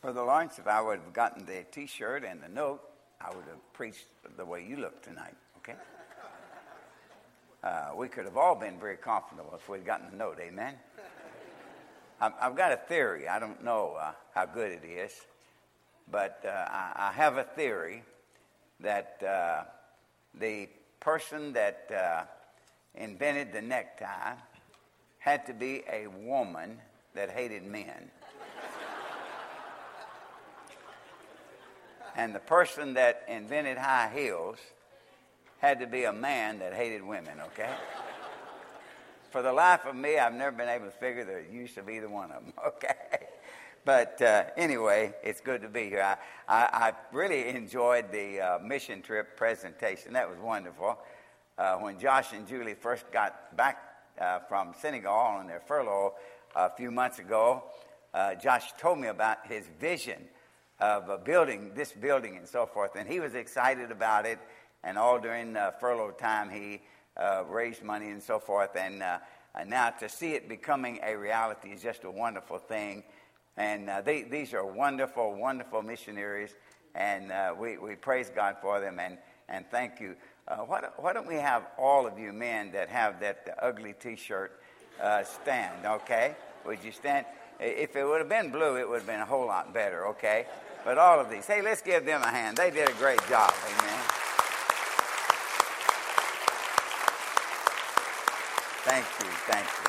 Brother Lawrence, if I would have gotten the T-shirt and the note, I would have preached the way you look tonight, okay? We could have all been very comfortable if we'd gotten the note, amen? I've got a theory. I don't know how good it is, but I have a theory that the person that invented the necktie had to be a woman that hated men. And the person that invented high heels had to be a man that hated women, okay? For the life of me, I've never been able to figure the use of either one of them, okay? But anyway, it's good to be here. I really enjoyed the mission trip presentation. That was wonderful. When Josh and Julie first got back from Senegal on their furlough a few months ago, Josh told me about his vision of building this building and so forth, and he was excited about it. And all during furlough time, he raised money and so forth. And now to see it becoming a reality is just a wonderful thing. And these are wonderful, wonderful missionaries, and we praise God for them and thank you. Why don't we have all of you men that have that ugly T-shirt stand, okay? Would you stand? If it would have been blue, it would have been a whole lot better, okay? But all of these, hey, let's give them a hand. They did a great job, amen. Thank you.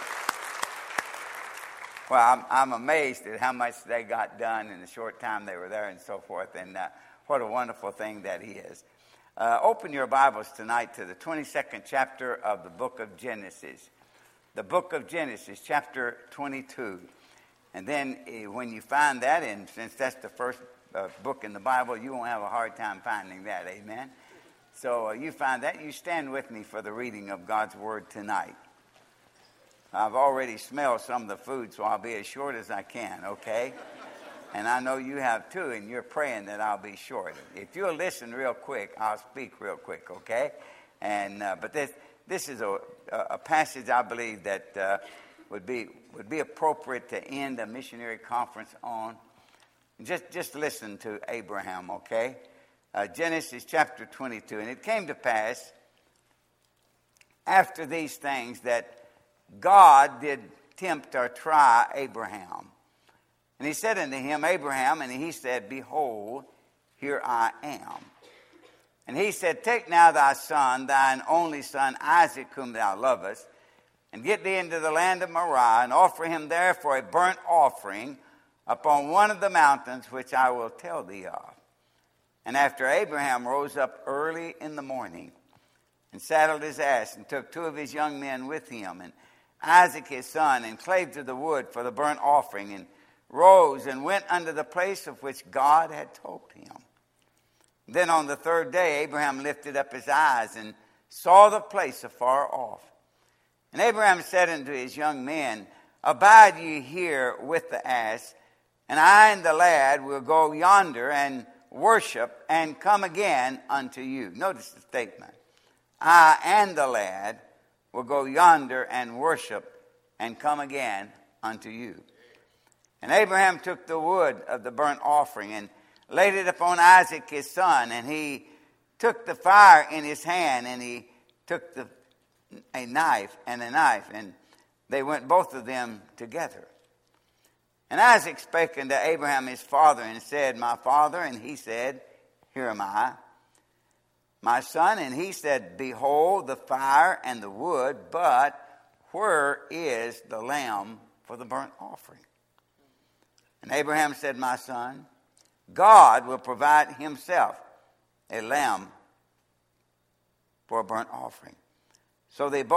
Well, I'm amazed at how much they got done in the short time they were there and so forth, and what a wonderful thing that is. Open your Bibles tonight to the 22nd chapter of the book of Genesis. The book of Genesis, chapter 22. And then when you find that, and since that's the first book in the Bible, you won't have a hard time finding that, amen? So you find that, you stand with me for the reading of God's Word tonight. I've already smelled some of the food, so I'll be as short as I can, okay? And I know you have too, and you're praying that I'll be short. If you'll listen real quick, I'll speak real quick, okay? And but this is a passage I believe that would be appropriate to end a missionary conference on. Just listen to Abraham, okay? Genesis chapter 22. And it came to pass after these things that God did tempt or try Abraham. And he said unto him, Abraham, and he said, Behold, here I am. And he said, Take now thy son, thine only son Isaac, whom thou lovest, and get thee into the land of Moriah, and offer him there for a burnt offering upon one of the mountains which I will tell thee of. And after Abraham rose up early in the morning, and saddled his ass, and took two of his young men with him, and Isaac his son, and clave to the wood for the burnt offering, and rose and went unto the place of which God had told him. Then on the third day Abraham lifted up his eyes, and saw the place afar off. And Abraham said unto his young men, Abide ye here with the ass, and I and the lad will go yonder and worship, and come again unto you. Notice the statement. I and the lad will go yonder and worship, and come again unto you. And Abraham took the wood of the burnt offering, and laid it upon Isaac his son, and he took the fire in his hand, and he took a knife, and they went both of them together. And Isaac spake unto Abraham his father, and said, My father. And he said, Here am I, my son. And he said, Behold the fire and the wood, but where is the lamb for the burnt offering? And Abraham said, My son, God will provide himself a lamb for a burnt offering. So they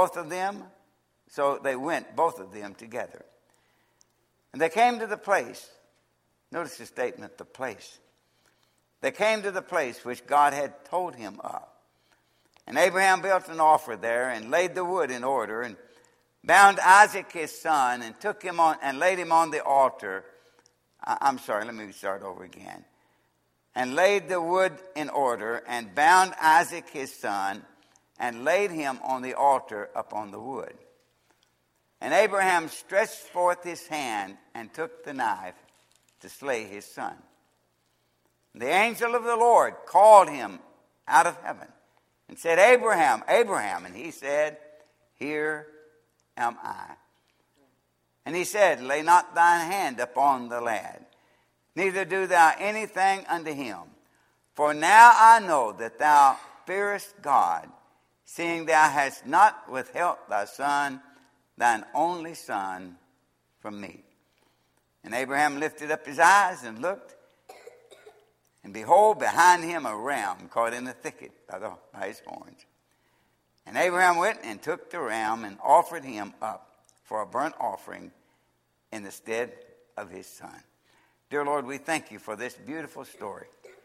went both of them together. And they came to the place. Notice the statement, the place. They came to the place which God had told him of. And Abraham built an altar there, and laid the wood in order, and bound Isaac his son, and took him on and laid him on the altar. Let me start over again. And laid the wood in order, and bound Isaac his son, and laid him on the altar upon the wood. And Abraham stretched forth his hand, and took the knife, to slay his son. The angel of the Lord called him out of heaven and said, Abraham, Abraham. And he said, Here am I. And he said, Lay not thine hand upon the lad, neither do thou anything unto him. For now I know that thou fearest God, seeing thou hast not withheld thy son, thine only son, from me. And Abraham lifted up his eyes and looked, and behold, behind him a ram caught in a thicket by his horns. And Abraham went and took the ram and offered him up for a burnt offering in the stead of his son. Dear Lord, we thank you for this beautiful story.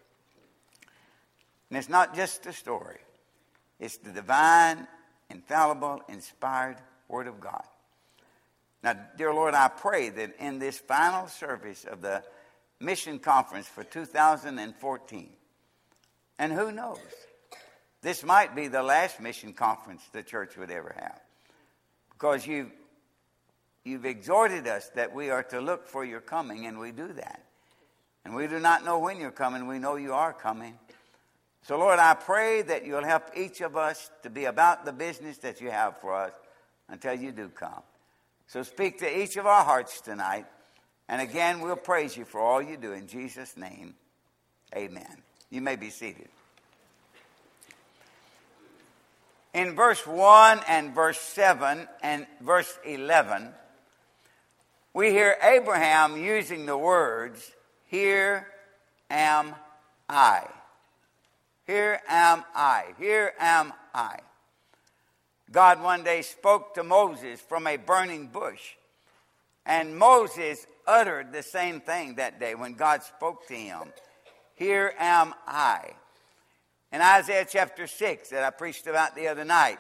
And it's not just a story. It's the divine, infallible, inspired Word of God. Now, dear Lord, I pray that in this final service of the Mission Conference for 2014, and who knows, this might be the last mission conference the church would ever have, because you've exhorted us that we are to look for your coming, and we do that. And we do not know when you're coming. We know you are coming. So, Lord, I pray that you'll help each of us to be about the business that you have for us until you do come. So speak to each of our hearts tonight. And again, we'll praise you for all you do. In Jesus' name, amen. You may be seated. In verse 1 and verse 7 and verse 11, we hear Abraham using the words, Here am I. Here am I. Here am I. God one day spoke to Moses from a burning bush. And Moses uttered the same thing that day when God spoke to him. Here am I. In Isaiah chapter 6 that I preached about the other night,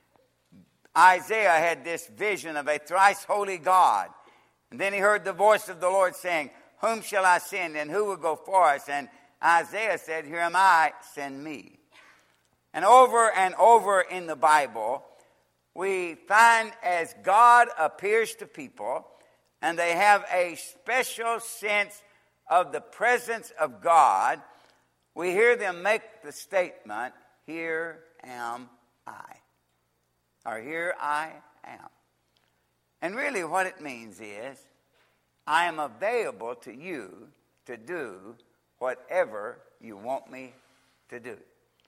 Isaiah had this vision of a thrice holy God. And then he heard the voice of the Lord saying, Whom shall I send, and who will go for us? And Isaiah said, Here am I, send me. And over in the Bible, we find as God appears to people, and they have a special sense of the presence of God, we hear them make the statement, Here am I. Or here I am. And really what it means is, I am available to you to do whatever you want me to do.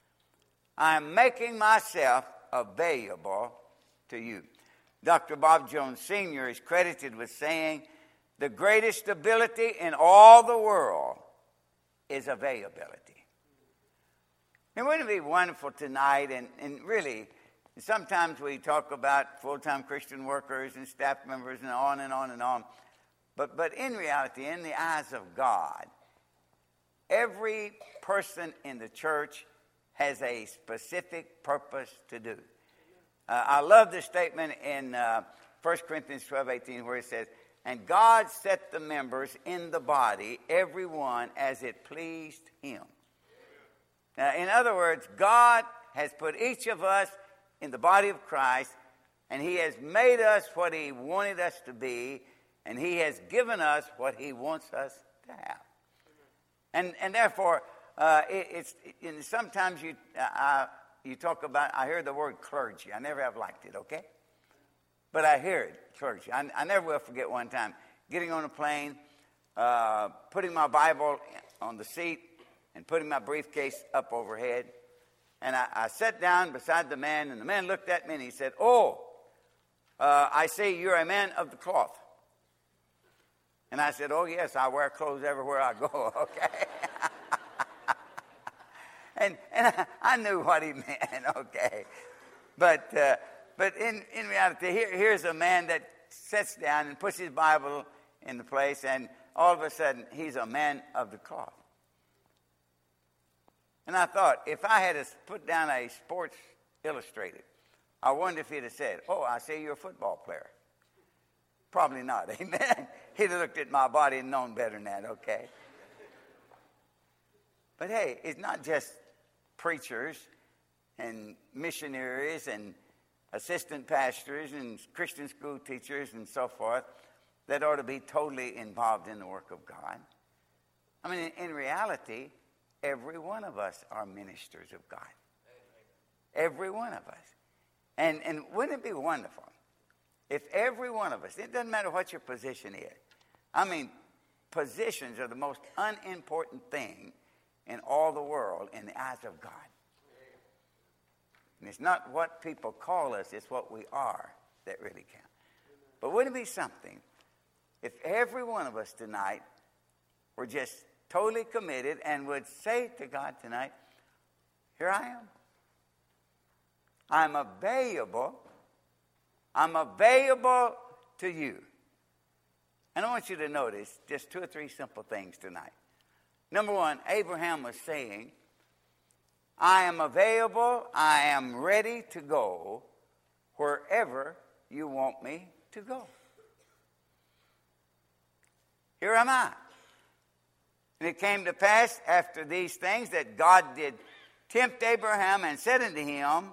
I am making myself available to you. Dr. Bob Jones Sr. is credited with saying, the greatest ability in all the world is availability. And wouldn't it be wonderful tonight, and really, sometimes we talk about full-time Christian workers and staff members and on and on and on. But in reality, in the eyes of God, every person in the church has a specific purpose to do. I love this statement in 1 Corinthians 12:18 where it says, And God set the members in the body, every one as it pleased him. Now, in other words, God has put each of us in the body of Christ, and he has made us what he wanted us to be, and he has given us what he wants us to have. And therefore, sometimes you talk about, I hear the word clergy. I never have liked it, okay? But I hear it, clergy. I never will forget one time getting on a plane, putting my Bible on the seat, and putting my briefcase up overhead. And I sat down beside the man, and the man looked at me, and he said, I see you're a man of the cloth. And I said, oh, yes, I wear clothes everywhere I go, okay? and I knew what he meant, okay? But in reality, here's a man that sits down and puts his Bible in the place, and all of a sudden, he's a man of the cloth. And I thought, if I had put down a Sports Illustrated, I wonder if he'd have said, oh, I see you're a football player. Probably not, amen. He'd have looked at my body and known better than that, okay? But hey, it's not just preachers and missionaries and assistant pastors and Christian school teachers and so forth that ought to be totally involved in the work of God. I mean, in reality, every one of us are ministers of God. Every one of us. And wouldn't it be wonderful if every one of us, it doesn't matter what your position is. I mean, positions are the most unimportant thing in all the world in the eyes of God. And it's not what people call us, it's what we are that really counts. But wouldn't it be something if every one of us tonight were just totally committed and would say to God tonight, here I am. I'm available. I'm available to you. And I want you to notice just 2 or 3 simple things tonight. Number one, Abraham was saying, I am available, I am ready to go wherever you want me to go. Here am I. And it came to pass after these things that God did tempt Abraham and said unto him,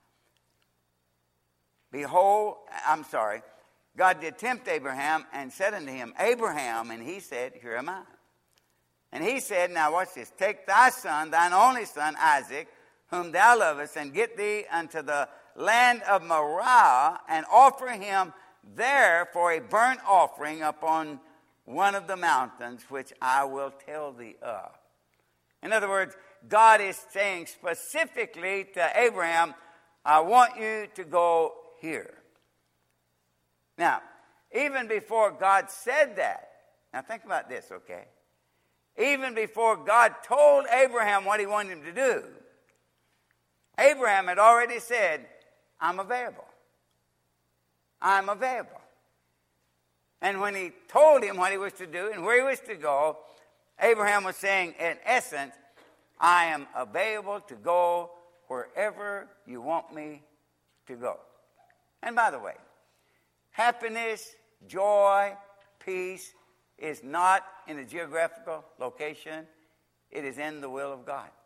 God did tempt Abraham and said unto him, Abraham, and he said, here am I. And he said, now watch this, take thy son, thine only son, Isaac, whom thou lovest, and get thee unto the land of Moriah, and offer him there for a burnt offering upon one of the mountains which I will tell thee of. In other words, God is saying specifically to Abraham, I want you to go here. Now, even before God said that, now think about this, okay? Even before God told Abraham what he wanted him to do, Abraham had already said, I'm available. I'm available. And when he told him what he was to do and where he was to go, Abraham was saying, in essence, I am available to go wherever you want me to go. And by the way, happiness, joy, peace is not in a geographical location. It is in the will of God.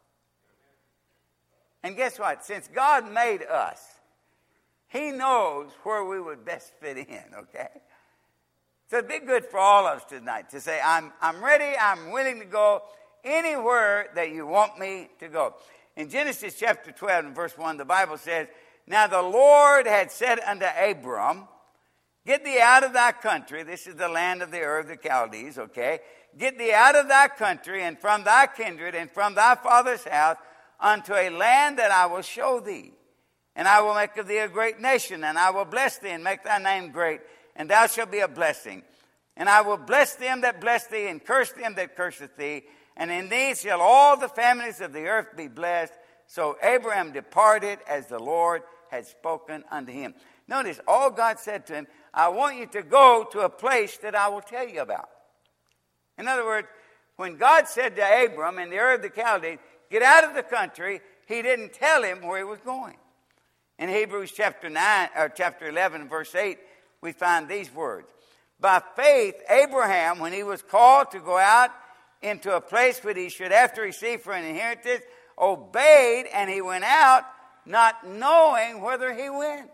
And guess what? Since God made us, he knows where we would best fit in, okay? So it'd be good for all of us tonight to say, I'm ready, I'm willing to go anywhere that you want me to go. In Genesis chapter 12 and verse 1, the Bible says, now the Lord had said unto Abram, get thee out of thy country. This is the land of the Ur of the Chaldees, okay? Get thee out of thy country and from thy kindred and from thy father's house unto a land that I will show thee. And I will make of thee a great nation, and I will bless thee and make thy name great, and thou shalt be a blessing. And I will bless them that bless thee, and curse them that curseth thee. And in thee shall all the families of the earth be blessed. So Abraham departed as the Lord had spoken unto him. Notice, all God said to him, I want you to go to a place that I will tell you about. In other words, when God said to Abram in the Ur of the Chaldees, get out of the country, he didn't tell him where he was going. In Hebrews chapter 11, verse 8, we find these words. By faith, Abraham, when he was called to go out into a place which he should after receive for an inheritance, obeyed, and he went out, not knowing whither he went.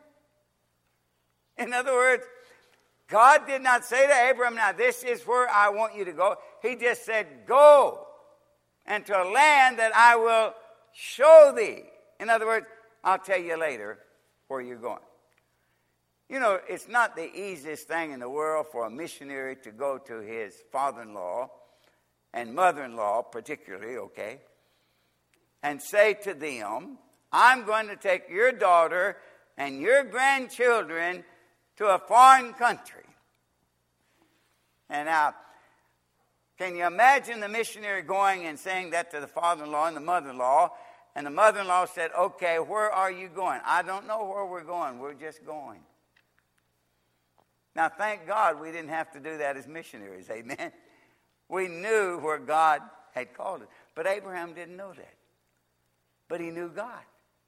In other words, God did not say to Abraham, now this is where I want you to go. He just said, go into a land that I will show thee. In other words, I'll tell you later where you're going. You know, it's not the easiest thing in the world for a missionary to go to his father-in-law and mother-in-law particularly, okay, and say to them, I'm going to take your daughter and your grandchildren to a foreign country. And now, can you imagine the missionary going and saying that to the father-in-law and the mother-in-law? And the mother-in-law said, okay, where are you going? I don't know where we're going. We're just going. Now, thank God we didn't have to do that as missionaries, amen? We knew where God had called us. But Abraham didn't know that. But he knew God.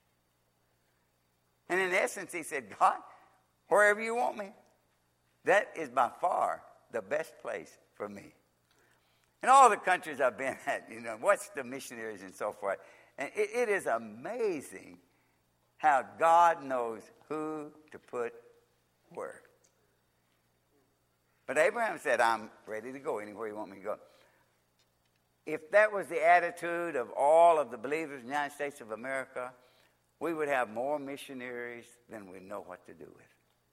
And in essence, he said, God, wherever you want me, that is by far the best place for me. In all the countries I've been at, you know, watch the missionaries and so forth. And it is amazing how God knows who to put where. But Abraham said, I'm ready to go anywhere you want me to go. if that was the attitude of all of the believers in the United States of America, we would have more missionaries than we know what to do with.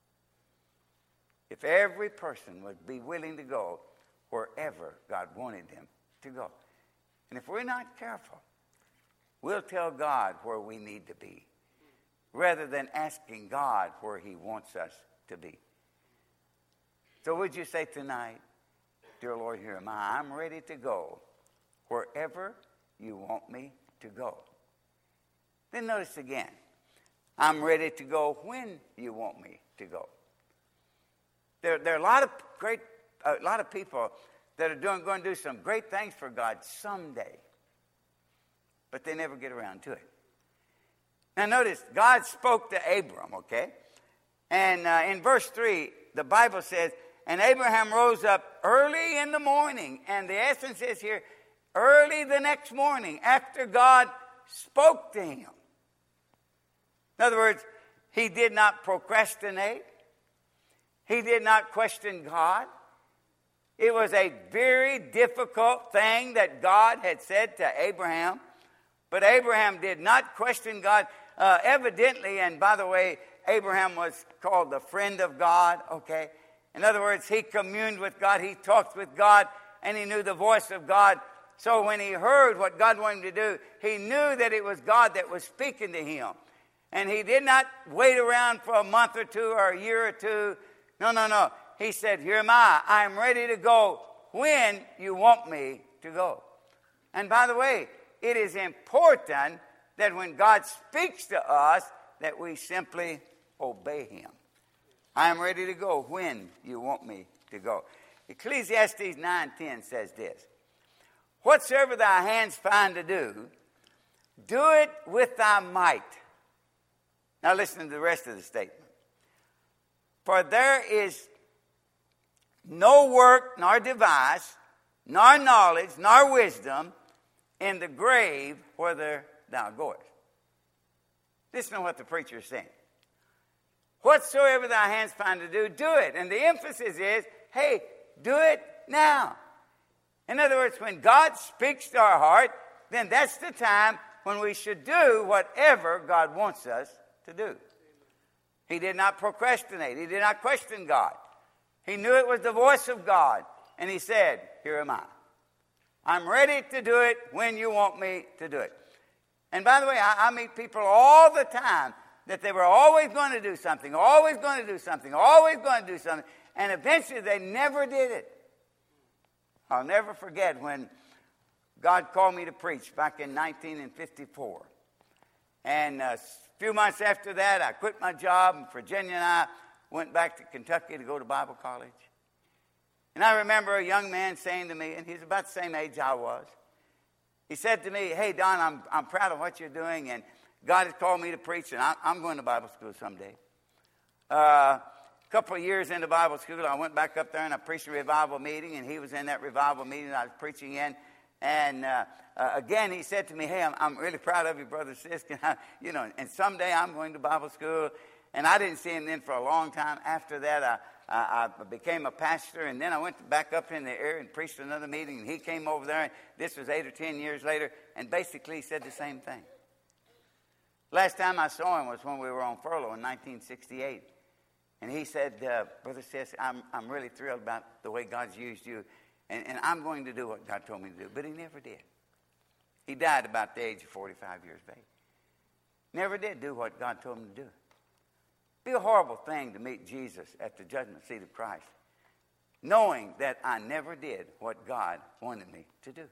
If every person would be willing to go wherever God wanted them to go. And if we're not careful, we'll tell God where we need to be rather than asking God where he wants us to be. So would you say tonight, dear Lord, here am I. I'm ready to go wherever you want me to go. Then notice again, I'm ready to go when you want me to go. There are a lot of people that are going to do some great things for God someday, but they never get around to it. Now notice, God spoke to Abram, okay? And in verse 3, the Bible says, and Abraham rose up early in the morning. And the essence is here, early the next morning after God spoke to him. In other words, he did not procrastinate. He did not question God. It was a very difficult thing that God had said to Abraham. But Abraham did not question God. Evidently, and by the way, Abraham was called the friend of God, okay? In other words, he communed with God, he talked with God, and he knew the voice of God. So when he heard what God wanted him to do, he knew that it was God that was speaking to him. And he did not wait around for a month or two or a year or two. No. He said, here am I. I am ready to go when you want me to go. And by the way, it is important that when God speaks to us, that we simply obey him. I am ready to go when you want me to go. Ecclesiastes 9:10 says this. Whatsoever thy hands find to do, do it with thy might. Now listen to the rest of the statement. For there is no work, nor device, nor knowledge, nor wisdom in the grave whither thou goest. Listen to what the preacher is saying. Whatsoever thy hands find to do, do it. And the emphasis is, hey, do it now. In other words, when God speaks to our heart, then that's the time when we should do whatever God wants us to do. He did not procrastinate. He did not question God. He knew it was the voice of God. And he said, here am I. I'm ready to do it when you want me to do it. And by the way, I meet people all the time that they were always going to do something, always going to do something, always going to do something, and eventually they never did it. I'll never forget when God called me to preach back in 1954. And a few months after that, I quit my job, and Virginia and I went back to Kentucky to go to Bible college. And I remember a young man saying to me, and he's about the same age I was, he said to me, hey, Don, I'm proud of what you're doing, and God has called me to preach, and I'm going to Bible school someday. A couple of years into Bible school, I went back up there and I preached a revival meeting, and he was in that revival meeting I was preaching in. And again, he said to me, hey, I'm really proud of you, Brother Sisk, and someday I'm going to Bible school. And I didn't see him then for a long time. After that, I became a pastor, and then I went back up in the area and preached another meeting, and he came over there, and this was 8 or 10 years later, and basically said the same thing. Last time I saw him was when we were on furlough in 1968. And he said, Brother Sisk, I'm really thrilled about the way God's used you, and I'm going to do what God told me to do. But he never did. He died about the age of 45 years of age. Never did do what God told him to do. It'd be a horrible thing to meet Jesus at the judgment seat of Christ, knowing that I never did what God wanted me to do.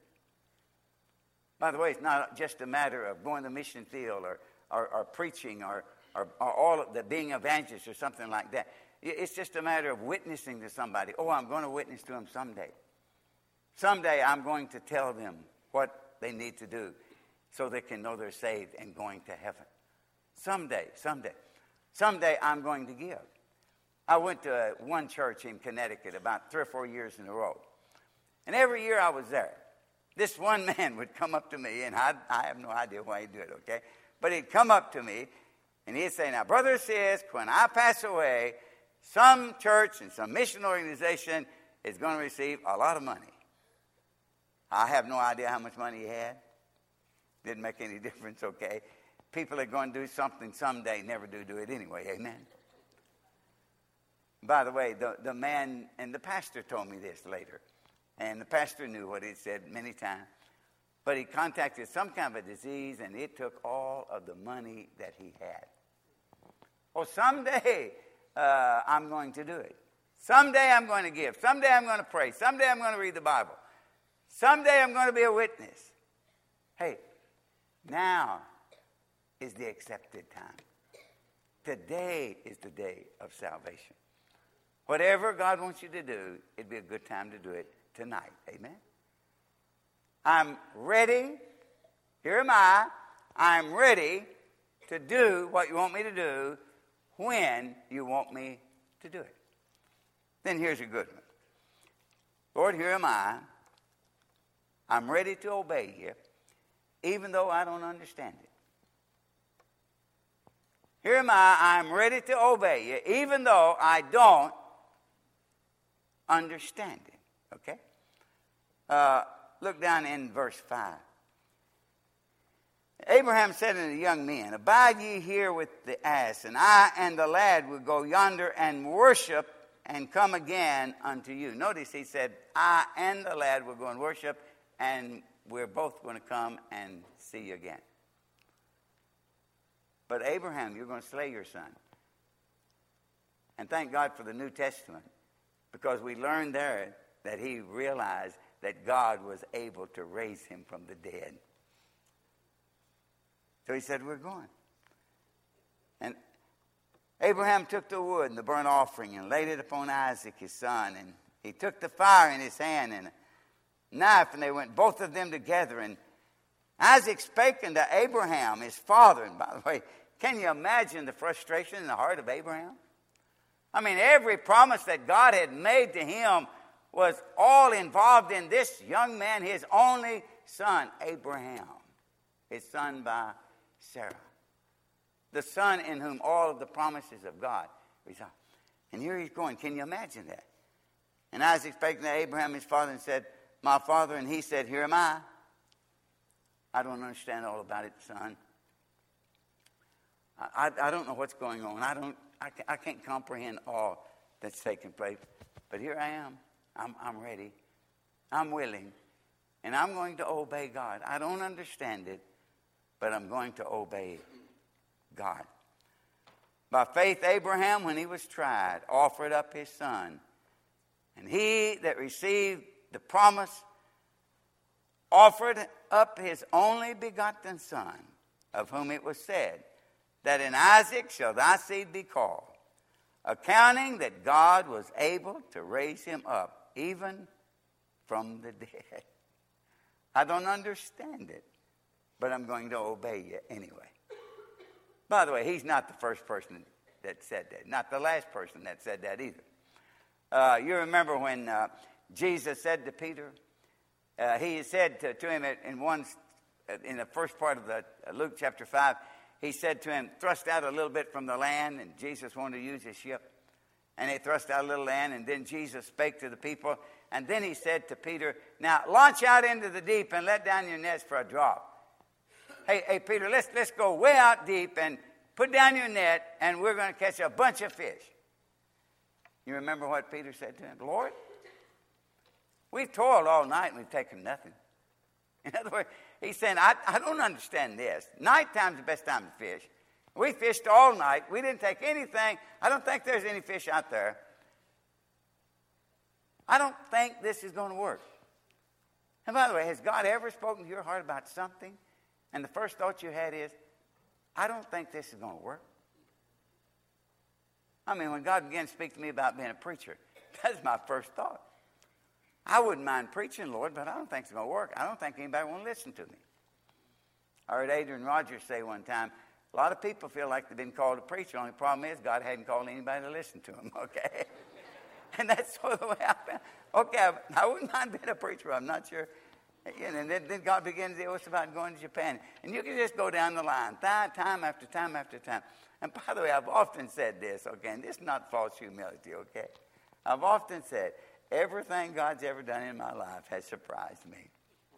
By the way, it's not just a matter of going to the mission field or preaching or all of the being evangelist or something like that. It's just a matter of witnessing to somebody. Oh, I'm going to witness to them someday. Someday I'm going to tell them what they need to do so they can know they're saved and going to heaven. Someday. Someday I'm going to give. I went to one church in Connecticut about 3 or 4 years in a row. And every year I was there, this one man would come up to me, and I have no idea why he'd do it, okay? But he'd come up to me, and he'd say, now, Brother Sisk, when I pass away, some church and some mission organization is going to receive a lot of money. I have no idea how much money he had. Didn't make any difference, okay? People are going to do something someday, never do it anyway, amen? By the way, the man, and the pastor told me this later, and the pastor knew what he said many times, but he contacted some kind of a disease, and it took all of the money that he had. Oh, someday I'm going to do it. Someday I'm going to give. Someday I'm going to pray. Someday I'm going to read the Bible. Someday I'm going to be a witness. Hey, now is the accepted time. Today is the day of salvation. Whatever God wants you to do, it'd be a good time to do it tonight. Amen? I'm ready. Here am I. I'm ready to do what you want me to do when you want me to do it. Then here's a good one. Lord, here am I. I'm ready to obey you, even though I don't understand it. Here am I. I'm ready to obey you, even though I don't understand it. Okay? Look down in verse 5. Abraham said unto the young men, Abide ye here with the ass, and I and the lad will go yonder and worship and come again unto you. Notice he said, I and the lad will go and worship, and we're both going to come and see you again. But Abraham, you're going to slay your son. And thank God for the New Testament, because we learned there that he realized that God was able to raise him from the dead. So he said, we're going. And Abraham took the wood and the burnt offering and laid it upon Isaac his son. And he took the fire in his hand and a knife, and they went both of them together. And Isaac spake unto Abraham his father. And by the way, can you imagine the frustration in the heart of Abraham? I mean, every promise that God had made to him was all involved in this young man, his only son, Abraham, his son by Sarah, the son in whom all of the promises of God reside. And here he's going. Can you imagine that? And Isaac spake to Abraham his father and said, My father. And he said, Here am I. I don't understand all about it, son. I don't know what's going on. I can't comprehend all that's taking place. But here I am. I'm ready. I'm willing. And I'm going to obey God. I don't understand it, but I'm going to obey God. By faith, Abraham, when he was tried, offered up his son. And he that received the promise offered up his only begotten son, of whom it was said, that in Isaac shall thy seed be called, accounting that God was able to raise him up, even from the dead. I don't understand it, but I'm going to obey you anyway. By the way, he's not the first person that said that, not the last person that said that either. You remember when Jesus said to Peter, he said to him in the first part of the Luke chapter 5, he said to him, thrust out a little bit from the land, and Jesus wanted to use his ship. And he thrust out a little land, and then Jesus spake to the people. And then he said to Peter, now launch out into the deep and let down your nets for a drop. Hey, Peter, let's go way out deep and put down your net, and we're going to catch a bunch of fish. You remember what Peter said to him? Lord, we've toiled all night and we've taken nothing. In other words, he's saying, I don't understand this. Nighttime's the best time to fish. We fished all night. We didn't take anything. I don't think there's any fish out there. I don't think this is going to work. And by the way, has God ever spoken to your heart about something, and the first thought you had is, I don't think this is going to work? I mean, when God began to speak to me about being a preacher, that's my first thought. I wouldn't mind preaching, Lord, but I don't think it's going to work. I don't think anybody will listen to me. I heard Adrian Rogers say one time, a lot of people feel like they've been called to preach. The only problem is God hadn't called anybody to listen to them, okay? And that's sort of the way I felt. Okay, I wouldn't mind being a preacher. I'm not sure. And then God begins to say, what's about going to Japan? And you can just go down the line, time after time after time. And by the way, I've often said this, okay, and this is not false humility, okay? I've often said, everything God's ever done in my life has surprised me.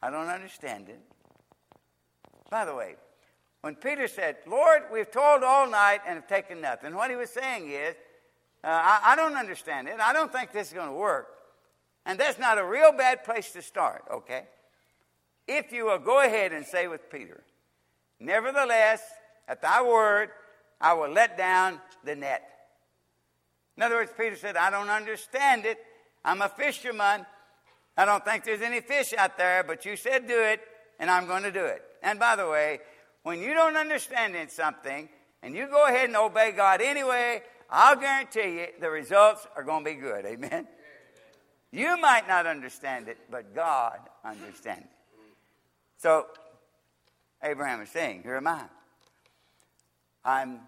I don't understand it. By the way, when Peter said, Lord, we've toiled all night and have taken nothing, what he was saying is, I don't understand it. I don't think this is going to work. And that's not a real bad place to start, okay? If you will go ahead and say with Peter, nevertheless, at thy word, I will let down the net. In other words, Peter said, I don't understand it. I'm a fisherman. I don't think there's any fish out there, but you said do it, and I'm going to do it. And by the way, when you don't understand something, and you go ahead and obey God anyway, I'll guarantee you the results are going to be good. Amen? You might not understand it, but God understands it. So, Abraham is saying, here am I. I'm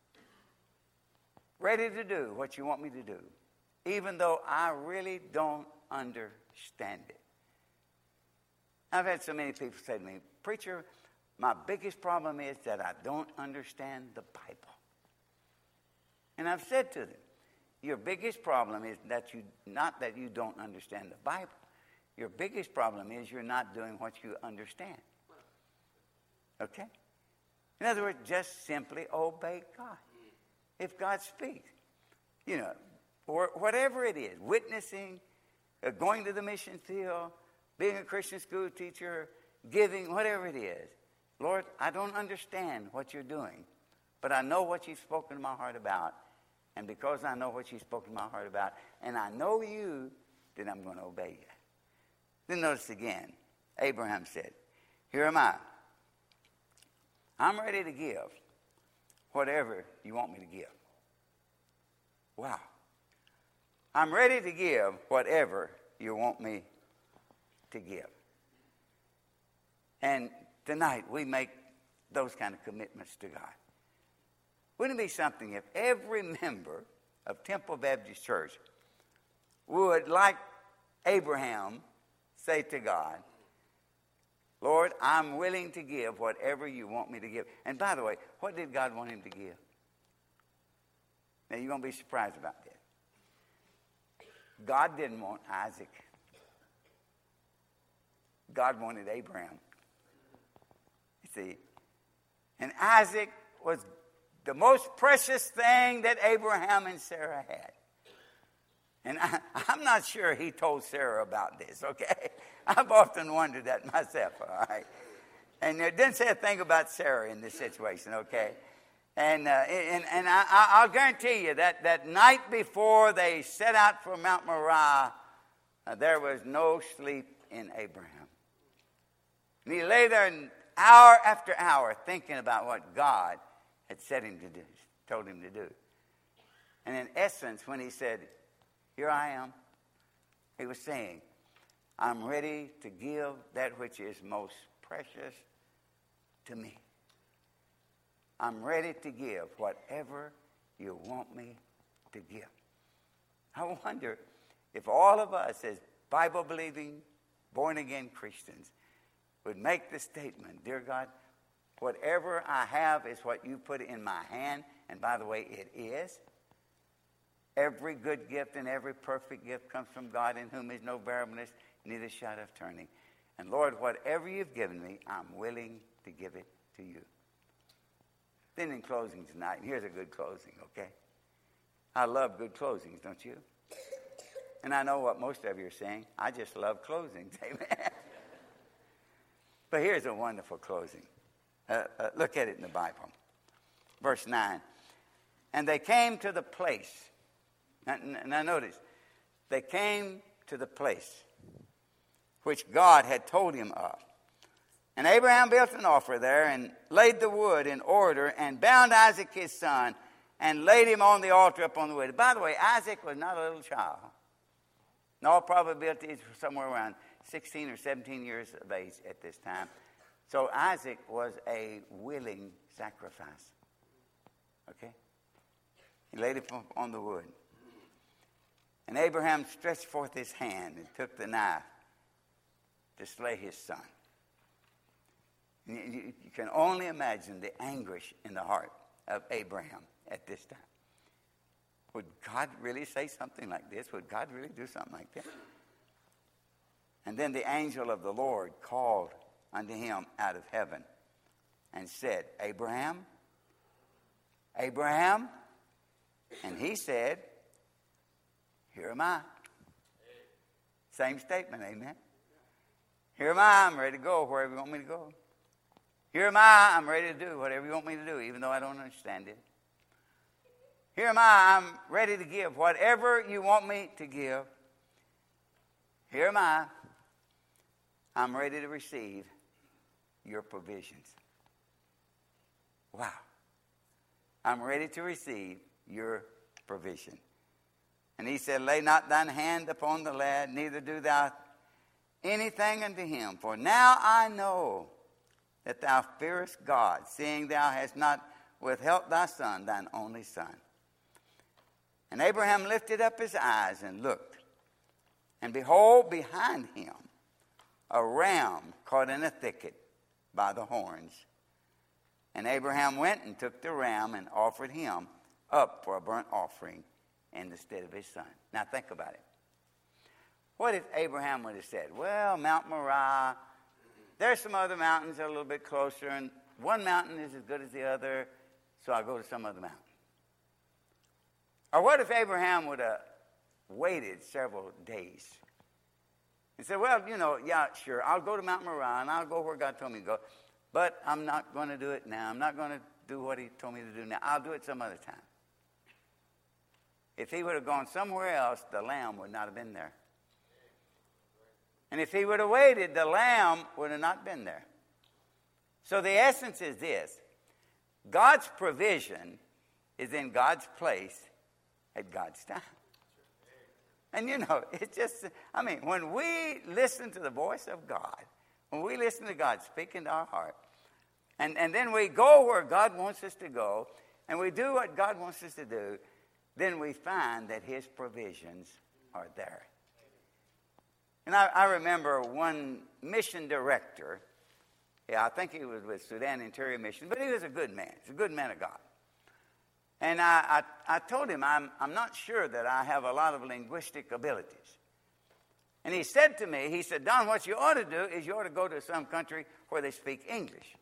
ready to do what you want me to do, even though I really don't understand it. I've had so many people say to me, preacher, my biggest problem is that I don't understand the Bible. And I've said to them, your biggest problem is not that you don't understand the Bible. Your biggest problem is you're not doing what you understand. Okay? In other words, just simply obey God. If God speaks, or whatever it is, witnessing, going to the mission field, being a Christian school teacher, giving, whatever it is. Lord, I don't understand what you're doing, but I know what you've spoken to my heart about. And because I know what you've spoken to my heart about, and I know you, then I'm going to obey you. Then notice again, Abraham said, here am I. I'm ready to give whatever you want me to give. Wow. I'm ready to give whatever you want me to give. And tonight we make those kind of commitments to God. Wouldn't it be something if every member of Temple Baptist Church would, like Abraham, say to God, Lord, I'm willing to give whatever you want me to give. And by the way, what did God want him to give? Now, you're going to be surprised about this. God didn't want Isaac. God wanted Abraham. You see, and Isaac was the most precious thing that Abraham and Sarah had. And I'm not sure he told Sarah about this, okay? I've often wondered that myself, all right? And it didn't say a thing about Sarah in this situation, okay? And I'll guarantee you that night before they set out for Mount Moriah, there was no sleep in Abraham. And he lay there hour after hour thinking about what God had said him to do, told him to do. And in essence, when he said, here I am, he was saying, I'm ready to give that which is most precious to me. I'm ready to give whatever you want me to give. I wonder if all of us as Bible-believing, born-again Christians would make the statement, dear God, whatever I have is what you put in my hand. And by the way, it is. Every good gift and every perfect gift comes from God, in whom is no variableness, neither shadow of turning. And Lord, whatever you've given me, I'm willing to give it to you. Then in closing tonight, and here's a good closing, okay? I love good closings, don't you? And I know what most of you are saying. I just love closings, amen? But here's a wonderful closing. Look at it in the Bible. Verse 9. And they came to the place. Now notice. They came to the place which God had told him of. And Abraham built an altar there and laid the wood in order and bound Isaac his son and laid him on the altar upon the wood. By the way, Isaac was not a little child. In all probability, he was somewhere around 16 or 17 years of age at this time. So Isaac was a willing sacrifice. Okay? He laid it on the wood. And Abraham stretched forth his hand and took the knife to slay his son. You can only imagine the anguish in the heart of Abraham at this time. Would God really say something like this? Would God really do something like that? And then the angel of the Lord called unto him out of heaven and said, Abraham, Abraham. And he said, here am I. Same statement, amen. Here am I, I'm ready to go wherever you want me to go. Here am I, I'm ready to do whatever you want me to do, even though I don't understand it. Here am I, I'm ready to give whatever you want me to give. Here am I, I'm ready to receive your provisions. Wow. I'm ready to receive your provision. And he said, lay not thine hand upon the lad, neither do thou anything unto him. For now I know that thou fearest God, seeing thou hast not withheld thy son, thine only son. And Abraham lifted up his eyes and looked, and behold, behind him a ram caught in a thicket by the horns. And Abraham went and took the ram and offered him up for a burnt offering in the stead of his son. Now think about it. What if Abraham would have said, well, Mount Moriah, there's some other mountains that are a little bit closer, and one mountain is as good as the other, so I'll go to some other mountain. Or what if Abraham would have waited several days and said, well, yeah, sure, I'll go to Mount Moriah, and I'll go where God told me to go, but I'm not going to do it now. I'm not going to do what he told me to do now. I'll do it some other time. If he would have gone somewhere else, the lamb would not have been there. And if he would have waited, the lamb would have not been there. So the essence is this. God's provision is in God's place at God's time. And it's just, when we listen to the voice of God, when we listen to God speak into our heart, and then we go where God wants us to go, and we do what God wants us to do, then we find that his provisions are there. And I remember one mission director, I think he was with Sudan Interior Mission, but he was a good man. He's a good man of God. And I told him, I'm not sure that I have a lot of linguistic abilities. And he said to me, Don, what you ought to do is you ought to go to some country where they speak English.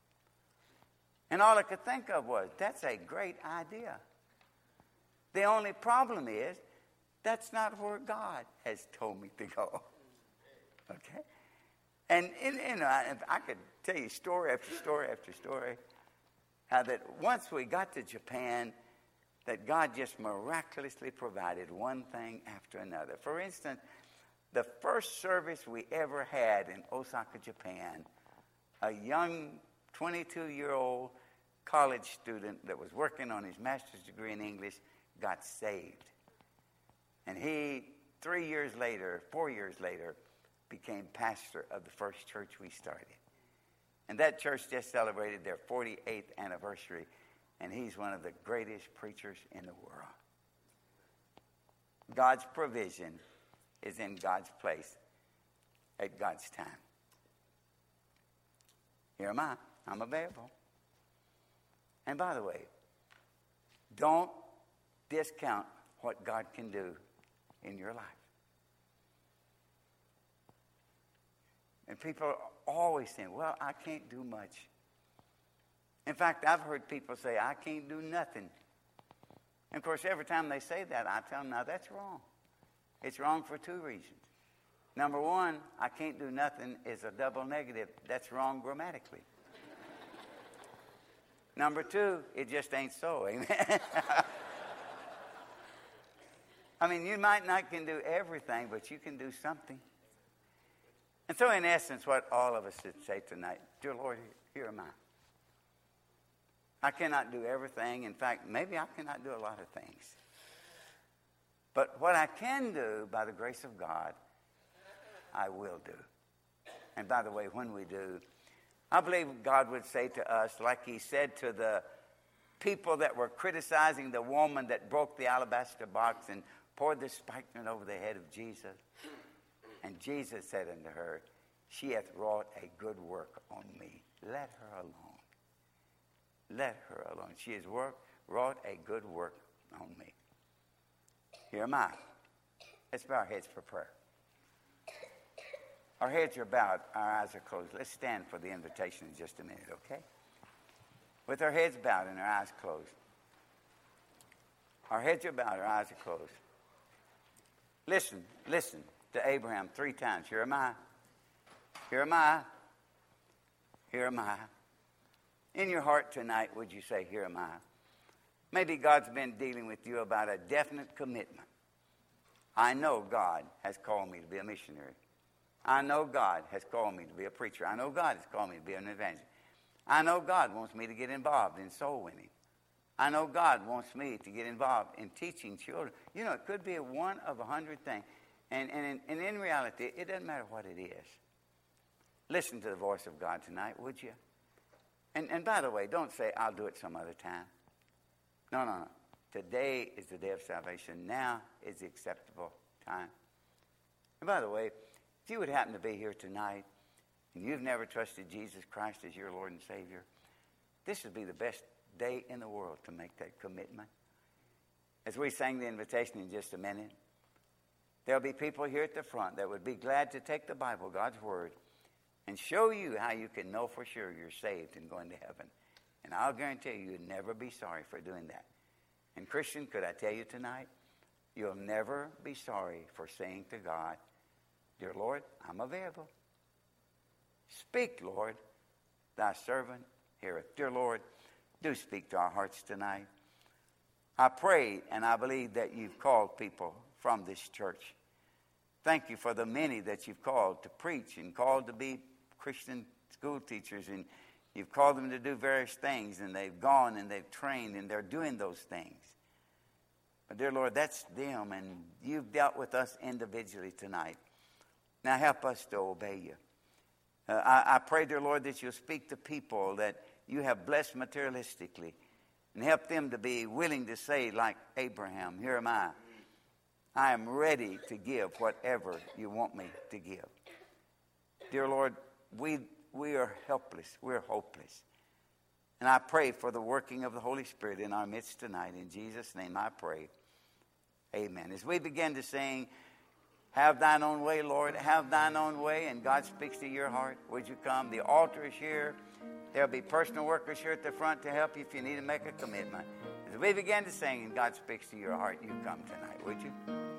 And all I could think of was, that's a great idea. The only problem is, that's not where God has told me to go. Okay? And I could tell you story after story after story, how that once we got to Japan, that God just miraculously provided one thing after another. For instance, the first service we ever had in Osaka, Japan, a young 22-year-old college student that was working on his master's degree in English got saved. And he, 4 years later, became pastor of the first church we started. And that church just celebrated their 48th anniversary, and he's one of the greatest preachers in the world. God's provision is in God's place at God's time. Here am I. I'm available. And by the way, don't discount what God can do in your life. And people are always saying, well, I can't do much. In fact, I've heard people say, I can't do nothing. And of course, every time they say that, I tell them, now that's wrong. It's wrong for two reasons. Number one, I can't do nothing is a double negative. That's wrong grammatically. Number two, it just ain't so. Amen. You might not can do everything, but you can do something. And so in essence, what all of us should say tonight, dear Lord, here am I. I cannot do everything. In fact, maybe I cannot do a lot of things. But what I can do, by the grace of God, I will do. And by the way, when we do, I believe God would say to us, like he said to the people that were criticizing the woman that broke the alabaster box and poured the spikenard over the head of Jesus. And Jesus said unto her, she hath wrought a good work on me. Let her alone. Let her alone. She has wrought a good work on me. Here am I. Let's bow our heads for prayer. Our heads are bowed, our eyes are closed. Let's stand for the invitation in just a minute, okay? With our heads bowed and our eyes closed. Our heads are bowed, our eyes are closed. Listen to Abraham 3 times. Here am I. Here am I. Here am I. In your heart tonight, would you say, here am I? Maybe God's been dealing with you about a definite commitment. I know God has called me to be a missionary. I know God has called me to be a preacher. I know God has called me to be an evangelist. I know God wants me to get involved in soul winning. I know God wants me to get involved in teaching children. You know, it could be one of 100 things. And in reality, it doesn't matter what it is. Listen to the voice of God tonight, would you? And by the way, don't say, I'll do it some other time. No. Today is the day of salvation. Now is the acceptable time. And by the way, if you would happen to be here tonight and you've never trusted Jesus Christ as your Lord and Savior, this would be the best day in the world to make that commitment. As we sing the invitation in just a minute, there'll be people here at the front that would be glad to take the Bible, God's Word, and show you how you can know for sure you're saved and going to heaven. And I'll guarantee you'd never be sorry for doing that. And Christian, could I tell you tonight, you'll never be sorry for saying to God, Dear Lord, I'm available. Speak, Lord, thy servant heareth. Dear Lord, do speak to our hearts tonight. I pray and I believe that you've called people from this church. Thank you for the many that you've called to preach and called to be Christian school teachers, and you've called them to do various things, and they've gone and they've trained and they're doing those things. But dear Lord, that's them, and you've dealt with us individually tonight. Now help us to obey you. I pray, dear Lord, that you'll speak to people that you have blessed materialistically and help them to be willing to say, like Abraham, here am I. I am ready to give whatever you want me to give. Dear Lord, we are helpless. We're hopeless. And I pray for the working of the Holy Spirit in our midst tonight. In Jesus' name I pray. Amen. As we begin to sing, have thine own way, Lord, have thine own way, and God speaks to your heart, would you come? The altar is here. There'll be personal workers here at the front to help you if you need to make a commitment. As we begin to sing and God speaks to your heart, you come tonight, would you?